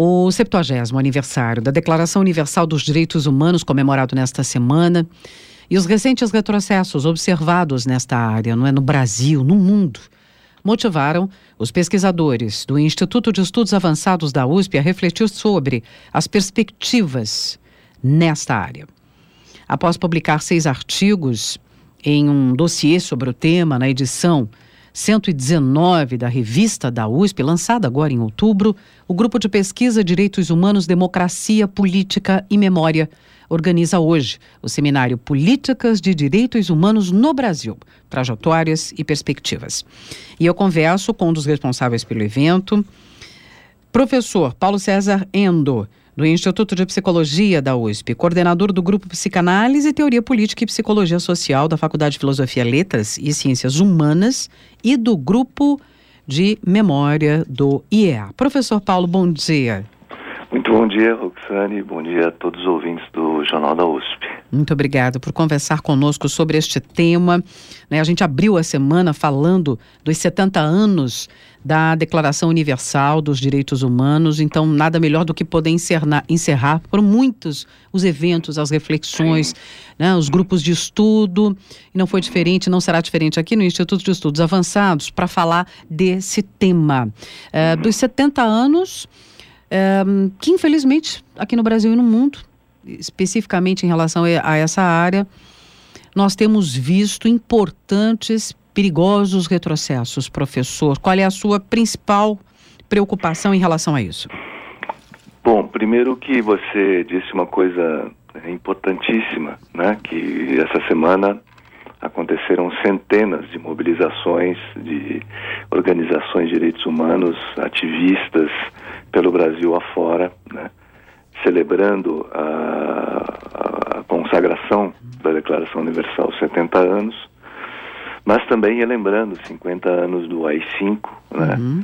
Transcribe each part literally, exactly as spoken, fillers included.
O septuagésimo aniversário da Declaração Universal dos Direitos Humanos, comemorado nesta semana, e os recentes retrocessos observados nesta área, não é, no Brasil, no mundo, motivaram os pesquisadores do Instituto de Estudos Avançados da U S P a refletir sobre as perspectivas nesta área. Após publicar seis artigos em um dossiê sobre o tema na edição cento e dezenove da revista da U S P, lançada agora em outubro, o Grupo de Pesquisa Direitos Humanos, Democracia, Política e Memória organiza hoje o seminário Políticas de Direitos Humanos no Brasil, Trajetórias e Perspectivas. E eu converso com um dos responsáveis pelo evento, professor Paulo César Endo, do Instituto de Psicologia da U S P, coordenador do Grupo Psicanálise, Teoria Política e Psicologia Social da Faculdade de Filosofia, Letras e Ciências Humanas e do Grupo de Memória do I E A. Professor Paulo, bom dia. Muito bom dia, Roxane. Bom dia a todos os ouvintes do Jornal da U S P. Muito obrigada por conversar conosco sobre este tema. Né, a gente abriu a semana falando dos setenta anos da Declaração Universal dos Direitos Humanos, então nada melhor do que poder encerrar, encerrar por muitos os eventos, as reflexões, né, os grupos de estudo, e não foi diferente, não será diferente aqui no Instituto de Estudos Avançados, para falar desse tema. É, dos setenta anos, é, que infelizmente aqui no Brasil e no mundo, especificamente em relação a essa área, nós temos visto importantes, perigosos retrocessos. Professor, qual é a sua principal preocupação em relação a isso? Bom, primeiro que você disse uma coisa importantíssima, né? Que essa semana aconteceram centenas de mobilizações de organizações de direitos humanos, ativistas pelo Brasil afora, né? Celebrando a, a consagração da Declaração Universal, setenta anos, mas também relembrando cinquenta anos do A I cinco, né? Uhum.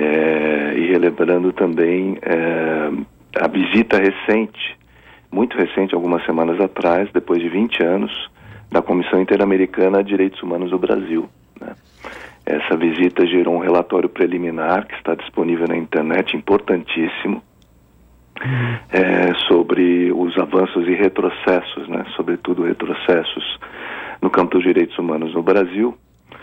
É, e relembrando também é, a visita recente, muito recente, algumas semanas atrás, depois de vinte anos, da Comissão Interamericana de Direitos Humanos do Brasil, né? Essa visita gerou um relatório preliminar que está disponível na internet, importantíssimo, É, sobre os avanços e retrocessos, né? Sobretudo retrocessos no campo dos direitos humanos no Brasil.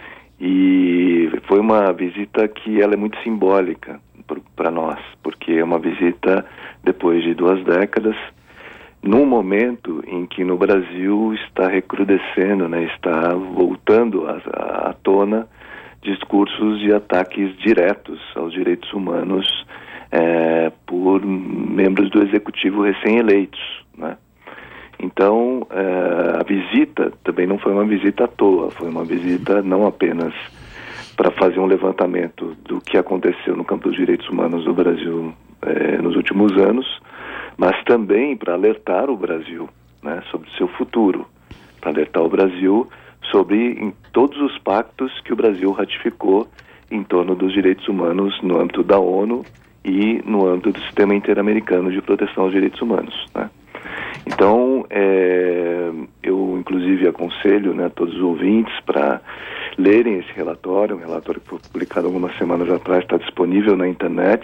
E foi uma visita que ela é muito simbólica para nós, porque é uma visita depois de duas décadas, num momento em que no Brasil está recrudescendo, né? Está voltando à tona discursos de ataques diretos aos direitos humanos É, por membros do executivo recém-eleitos, né? Então, é, a visita também não foi uma visita à toa, foi uma visita não apenas para fazer um levantamento do que aconteceu no campo dos direitos humanos do Brasil é, nos últimos anos, mas também para alertar o Brasil, né, sobre o seu futuro, para alertar o Brasil sobre em todos os pactos que o Brasil ratificou em torno dos direitos humanos no âmbito da ONU e no âmbito do Sistema Interamericano de Proteção aos Direitos Humanos, né? Então, é, eu inclusive aconselho, né, todos os ouvintes para lerem esse relatório, um relatório que foi publicado algumas semanas atrás, está disponível na internet,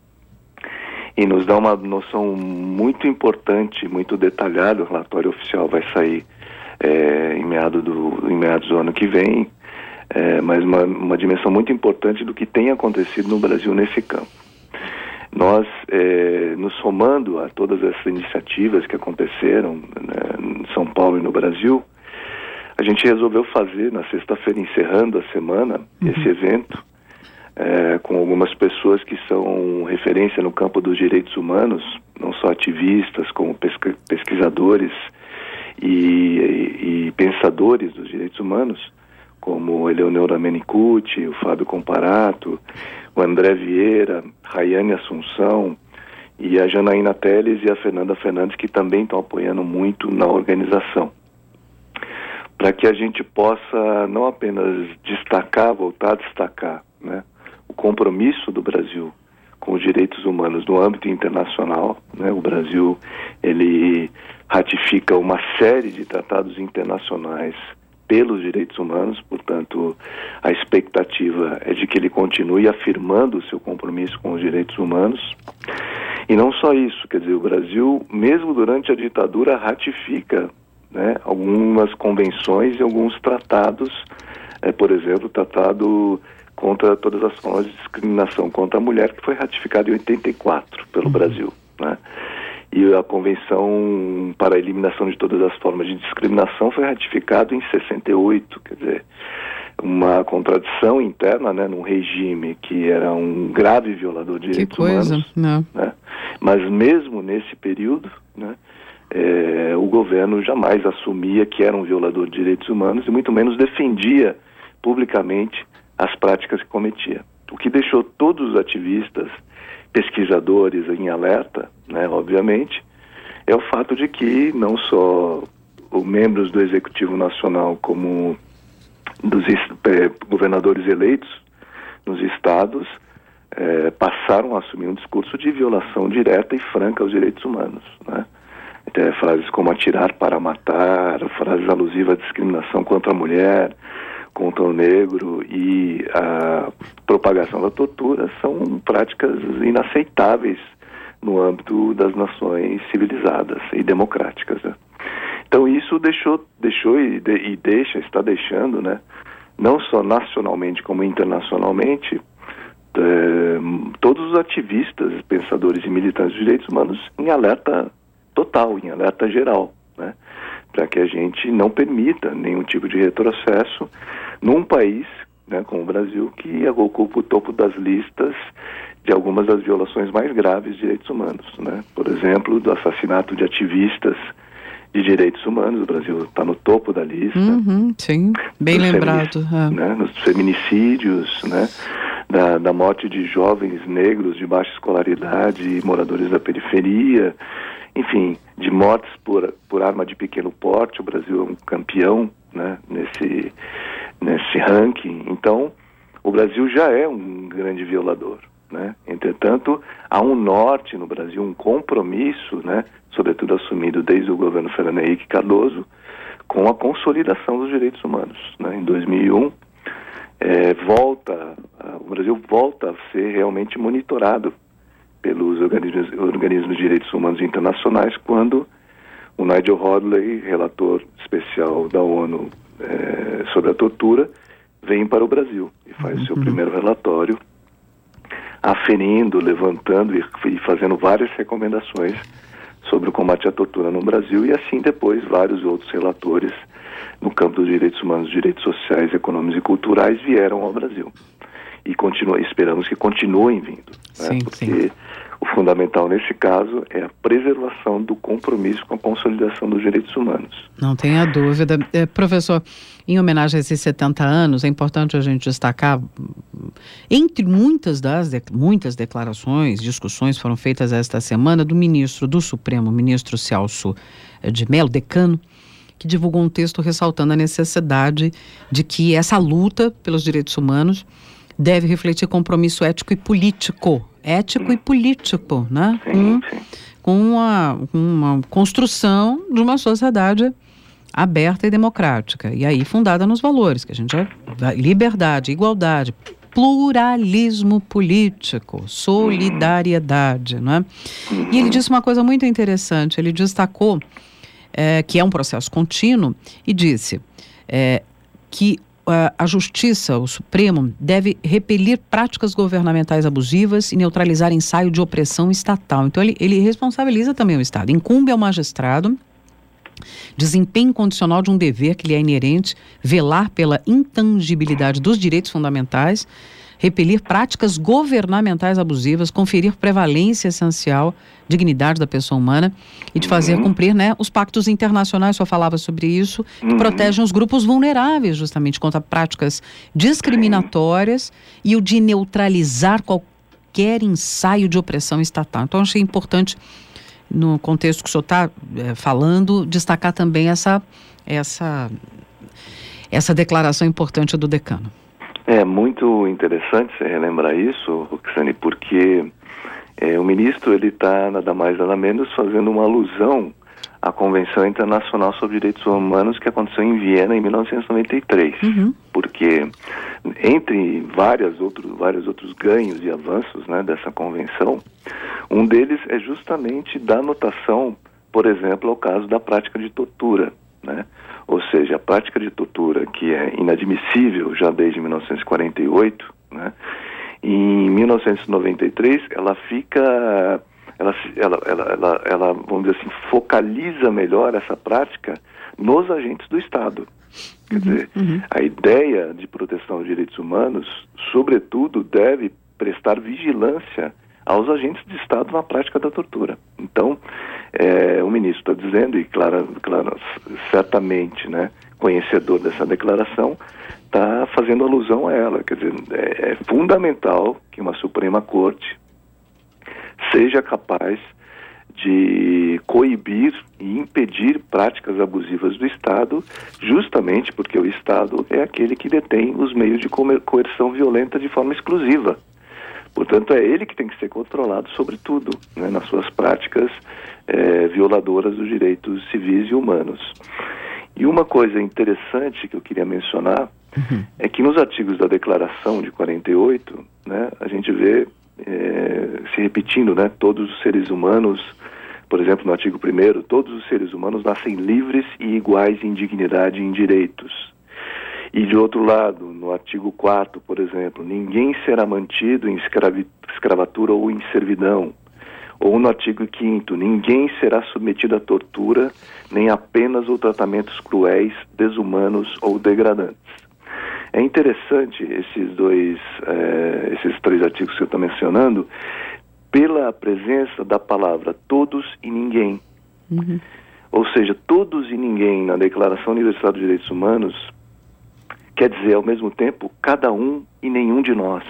e nos dá uma noção muito importante, muito detalhada. O relatório oficial vai sair é, em, meado do, em meados do ano que vem, é, mas uma, uma dimensão muito importante do que tem acontecido no Brasil nesse campo. Nós, eh, nos somando a todas essas iniciativas que aconteceram, né, em São Paulo e no Brasil, a gente resolveu fazer, na sexta-feira, encerrando a semana, uhum. esse evento, eh, com algumas pessoas que são referência no campo dos direitos humanos, não só ativistas, como pesqu- pesquisadores e, e, e pensadores dos direitos humanos, como Eleonora Menicucci, o Fábio Comparato, o André Vieira, Rayane Assunção e a Janaína Teles e a Fernanda Fernandes, que também estão apoiando muito na organização, para que a gente possa não apenas destacar, voltar a destacar, né, o compromisso do Brasil com os direitos humanos no âmbito internacional, né? O Brasil, ele ratifica uma série de tratados internacionais pelos direitos humanos, portanto, a expectativa é de que ele continue afirmando o seu compromisso com os direitos humanos. E não só isso, quer dizer, o Brasil, mesmo durante a ditadura, ratifica, né, algumas convenções e alguns tratados, é, por exemplo, o tratado contra todas as formas de discriminação contra a mulher, que foi ratificado em oitenta e quatro pelo uhum. Brasil, né? E a Convenção para a Eliminação de Todas as Formas de Discriminação foi ratificada em sessenta e oito, quer dizer, uma contradição interna, né, num regime que era um grave violador de direitos que coisa, humanos. Não. Né? Mas mesmo nesse período, né, é, o governo jamais assumia que era um violador de direitos humanos e muito menos defendia publicamente as práticas que cometia. O que deixou todos os ativistas, pesquisadores em alerta, né, obviamente, é o fato de que não só os membros do Executivo Nacional como dos eh, governadores eleitos nos estados eh, passaram a assumir um discurso de violação direta e franca aos direitos humanos, né? Então, frases como atirar para matar, frases alusivas à discriminação contra a mulher, contra o negro e a propagação da tortura são práticas inaceitáveis no âmbito das nações civilizadas e democráticas, né? Então isso deixou, deixou e, de, e deixa, está deixando, né, não só nacionalmente como internacionalmente, é, todos os ativistas, pensadores e militantes de direitos humanos em alerta total, em alerta geral, né, para que a gente não permita nenhum tipo de retrocesso num país, né, como o Brasil, que ocupa o topo das listas de algumas das violações mais graves de direitos humanos, né? Por exemplo, do assassinato de ativistas de direitos humanos. O Brasil está no topo da lista. Uhum, sim, bem lembrado. Feminic... É. Né, nos feminicídios, né, da, da morte de jovens negros de baixa escolaridade e moradores da periferia, enfim, de mortes por, por arma de pequeno porte. O Brasil é um campeão, né, nesse, nesse ranking. Então, o Brasil já é um grande violador, né? Entretanto, há um norte no Brasil, um compromisso, né, sobretudo assumido desde o governo Fernando Henrique Cardoso, com a consolidação dos direitos humanos, né? Em dois mil e um, é, volta, o Brasil volta a ser realmente monitorado pelos organismos, organismos de direitos humanos internacionais, quando o Nigel Hoadley, relator especial da ONU é, sobre a tortura, vem para o Brasil e faz uhum. seu primeiro relatório, aferindo, levantando e, e fazendo várias recomendações sobre o combate à tortura no Brasil, e assim depois vários outros relatores no campo dos direitos humanos, direitos sociais, econômicos e culturais vieram ao Brasil. E continua, esperamos que continuem vindo, sim, né? Porque sim. o fundamental nesse caso é a preservação do compromisso com a consolidação dos direitos humanos. Não tenha dúvida. É, professor, em homenagem a esses setenta anos, é importante a gente destacar, entre muitas das de, muitas declarações, discussões foram feitas esta semana do ministro do Supremo, ministro Celso de Mello, decano, que divulgou um texto ressaltando a necessidade de que essa luta pelos direitos humanos deve refletir compromisso ético e político. Ético hum. e político, né? Sim, com, sim. com uma, uma construção de uma sociedade aberta e democrática. E aí fundada nos valores, que a gente já... Liberdade, igualdade, pluralismo político, solidariedade, né? E ele disse uma coisa muito interessante, ele destacou é, que é um processo contínuo e disse é, que a Justiça, o Supremo, deve repelir práticas governamentais abusivas e neutralizar ensaio de opressão estatal. Então, ele, ele responsabiliza também o Estado. Incumbe ao magistrado desempenho incondicional de um dever que lhe é inerente, velar pela intangibilidade dos direitos fundamentais, repelir práticas governamentais abusivas, conferir prevalência essencial, dignidade da pessoa humana e de fazer uhum. cumprir, né, os pactos internacionais, só falava sobre isso, que uhum. protegem os grupos vulneráveis justamente contra práticas discriminatórias Sim. e o de neutralizar qualquer ensaio de opressão estatal. Então, achei importante, no contexto que o senhor está é, falando, destacar também essa, essa, essa declaração importante do decano. É muito interessante você relembrar isso, Roxane, porque é, o ministro ele está nada mais nada menos fazendo uma alusão a Convenção Internacional sobre Direitos Humanos, que aconteceu em Viena em mil novecentos e noventa e três. Uhum. Porque, entre várias outros, vários outros ganhos e avanços, né, dessa convenção, um deles é justamente dar anotação, por exemplo, ao caso da prática de tortura, né? Ou seja, a prática de tortura, que é inadmissível já desde mil novecentos e quarenta e oito, né? Em mil novecentos e noventa e três, ela fica... Ela, ela, ela, ela, ela, vamos dizer assim, focaliza melhor essa prática nos agentes do Estado. Quer uhum, dizer, uhum. a ideia de proteção aos direitos humanos, sobretudo, deve prestar vigilância aos agentes de Estado na prática da tortura. Então, é, o ministro está dizendo, e claro, claro, certamente, né, conhecedor dessa declaração, está fazendo alusão a ela. Quer dizer, é, é fundamental que uma Suprema Corte seja capaz de coibir e impedir práticas abusivas do Estado, justamente porque o Estado é aquele que detém os meios de coerção violenta de forma exclusiva. Portanto, é ele que tem que ser controlado, sobretudo, né, nas suas práticas é, violadoras dos direitos civis e humanos. E uma coisa interessante que eu queria mencionar uhum. é que nos artigos da Declaração de quarenta e oito, né, a gente vê É, se repetindo, né, todos os seres humanos, por exemplo, no artigo primeiro, todos os seres humanos nascem livres e iguais em dignidade e em direitos. E de outro lado, no artigo quarto, por exemplo, ninguém será mantido em escravi- escravatura ou em servidão. Ou no artigo quinto, ninguém será submetido à tortura, nem a penas ou tratamentos cruéis, desumanos ou degradantes. É interessante esses dois, é, esses três artigos que eu estou mencionando, pela presença da palavra todos e ninguém. Uhum. Ou seja, todos e ninguém na Declaração Universal dos Direitos Humanos quer dizer, ao mesmo tempo, cada um e nenhum de nós.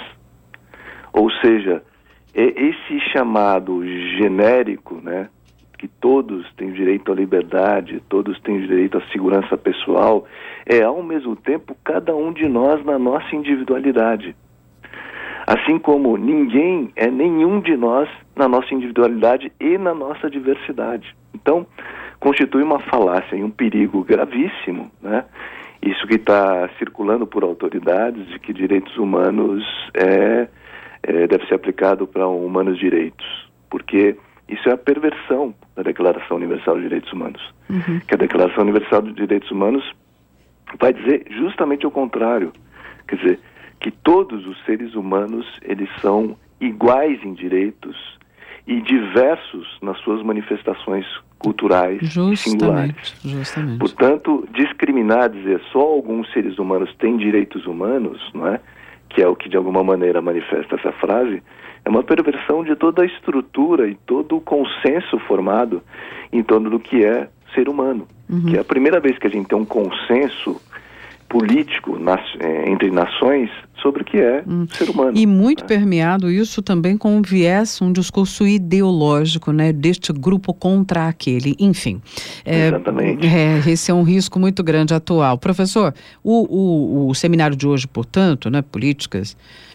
Ou seja, é esse chamado genérico, né, que todos têm direito à liberdade, todos têm direito à segurança pessoal, é ao mesmo tempo cada um de nós na nossa individualidade. Assim como ninguém é nenhum de nós na nossa individualidade e na nossa diversidade. Então, constitui uma falácia e um perigo gravíssimo, né? Isso que está circulando por autoridades de que direitos humanos é, é, deve ser aplicado para humanos direitos, porque isso é a perversão da Declaração Universal dos Direitos Humanos. Uhum. Que a Declaração Universal dos Direitos Humanos vai dizer justamente o contrário. Quer dizer, que todos os seres humanos, eles são iguais em direitos e diversos nas suas manifestações culturais justamente, singulares. Justamente. Portanto, discriminar, dizer só alguns seres humanos têm direitos humanos, não é? Que é o que de alguma maneira manifesta essa frase, é uma perversão de toda a estrutura e todo o consenso formado em torno do que é ser humano. Uhum. Que é a primeira vez que a gente tem um consenso político nas, é, entre nações sobre o que é hum. ser humano. E muito né? permeado isso também com um viés, um discurso ideológico, né, deste grupo contra aquele, enfim. É, Exatamente. É, esse é um risco muito grande atual. Professor, o, o, o seminário de hoje, portanto, né, políticas,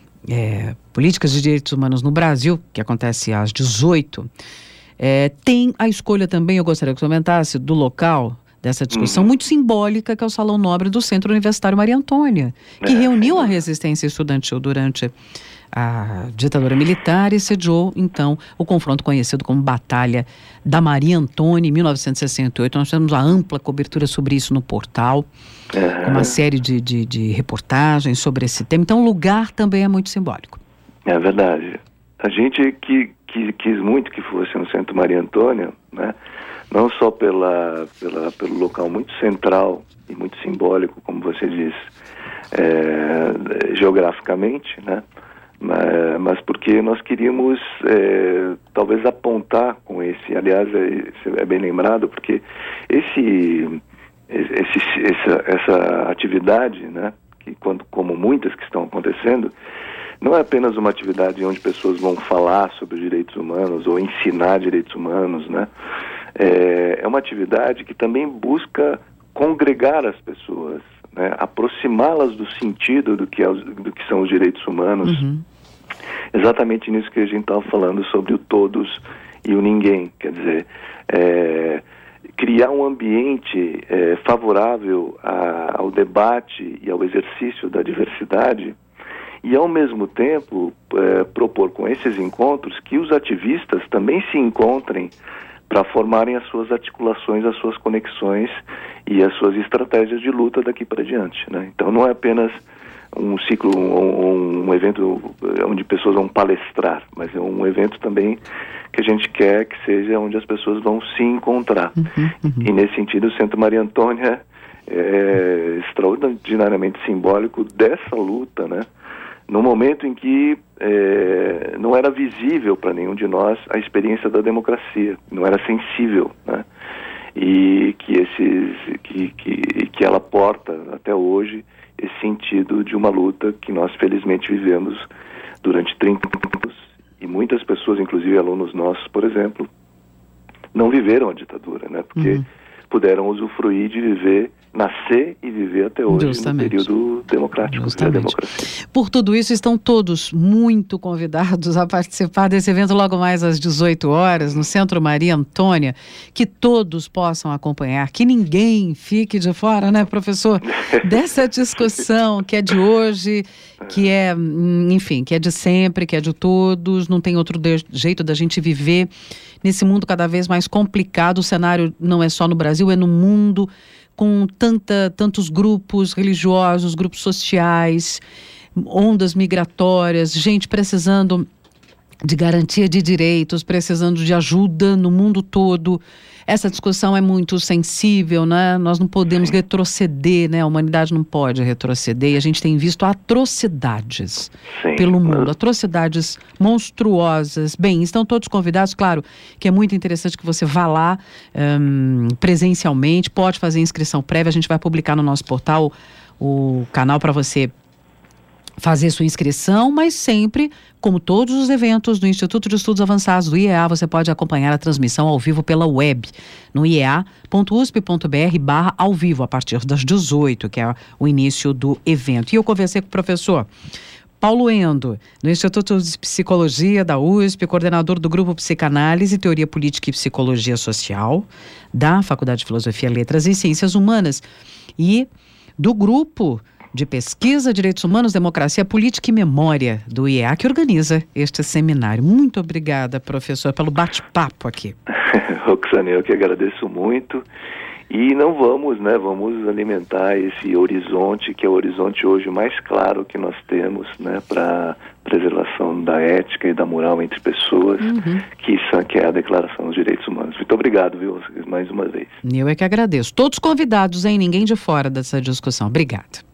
é, políticas de direitos humanos no Brasil, que acontece às dezoito, é, tem a escolha também, eu gostaria que você comentasse, do local dessa discussão uhum. muito simbólica, que é o Salão Nobre do Centro Universitário Maria Antônia, que é, reuniu a resistência estudantil durante a ditadura militar e sediou, então, o confronto conhecido como Batalha da Maria Antônia, em mil novecentos e sessenta e oito. Nós temos a ampla cobertura sobre isso no portal, uhum. uma série de, de, de reportagens sobre esse tema. Então, o lugar também é muito simbólico. É verdade. A gente que, que quis muito que fosse no Centro Maria Antônia, né? Não só pela, pela, pelo local muito central e muito simbólico, como você disse, é, geograficamente, né? Mas, mas porque nós queríamos é, talvez apontar com esse, aliás, é, é bem lembrado, porque esse, esse, essa, essa atividade, né? Que quando, como muitas que estão acontecendo, não é apenas uma atividade onde pessoas vão falar sobre direitos humanos ou ensinar direitos humanos, né? É, é uma atividade que também busca congregar as pessoas, né? Aproximá-las do sentido do que, é, do que são os direitos humanos. Uhum. Exatamente nisso que a gente estava falando sobre o todos e o ninguém. Quer dizer, é, criar um ambiente é, favorável a, ao debate e ao exercício da diversidade e, ao mesmo tempo, é, propor com esses encontros que os ativistas também se encontrem para formarem as suas articulações, as suas conexões e as suas estratégias de luta daqui para diante, né? Então não é apenas um ciclo, um, um evento onde pessoas vão palestrar, mas é um evento também que a gente quer que seja onde as pessoas vão se encontrar. Uhum, uhum. E nesse sentido o Centro Maria Antônia é extraordinariamente simbólico dessa luta, né? No momento em que é, não era visível para nenhum de nós a experiência da democracia, não era sensível, né? E que, esses, que, que, que ela porta até hoje esse sentido de uma luta que nós felizmente vivemos durante trinta anos, e muitas pessoas, inclusive alunos nossos, por exemplo, não viveram a ditadura, né? Porque uhum. puderam usufruir de viver, nascer e viver até hoje. Justamente. No período democrático da democracia. Por tudo isso, estão todos muito convidados a participar desse evento logo mais às dezoito horas, no Centro Maria Antônia, que todos possam acompanhar, que ninguém fique de fora, né, professor, dessa discussão que é de hoje, que é, enfim, que é de sempre, que é de todos, não tem outro de- jeito da gente viver nesse mundo cada vez mais complicado. O cenário não é só no Brasil, é no mundo, com tanta, tantos grupos religiosos, grupos sociais, ondas migratórias, gente precisando de garantia de direitos, precisando de ajuda no mundo todo. Essa discussão é muito sensível, né? Nós não podemos retroceder, né? A humanidade não pode retroceder, e a gente tem visto atrocidades Sim, pelo mundo, mas... atrocidades monstruosas. Bem, estão todos convidados, claro que é muito interessante que você vá lá um, presencialmente, pode fazer inscrição prévia, a gente vai publicar no nosso portal o canal para você fazer sua inscrição, mas sempre, como todos os eventos do Instituto de Estudos Avançados do I E A, você pode acompanhar a transmissão ao vivo pela web, no iea.usp.br barra ao vivo, a partir das dezoito, que é o início do evento. E eu conversei com o professor Paulo Endo, do Instituto de Psicologia da U S P, coordenador do Grupo Psicanálise, Teoria Política e Psicologia Social, da Faculdade de Filosofia, Letras e Ciências Humanas, e do Grupo de Pesquisa, Direitos Humanos, Democracia, Política e Memória do I E A, que organiza este seminário. Muito obrigada, professor, pelo bate-papo aqui. Roxane, eu que agradeço muito. E não vamos, né, vamos alimentar esse horizonte, que é o horizonte hoje mais claro que nós temos, né, para preservação da ética e da moral entre pessoas, uhum. que isso que é a Declaração dos Direitos Humanos. Muito obrigado, viu, mais uma vez. Eu é que agradeço. Todos convidados, hein? Ninguém de fora dessa discussão. Obrigada.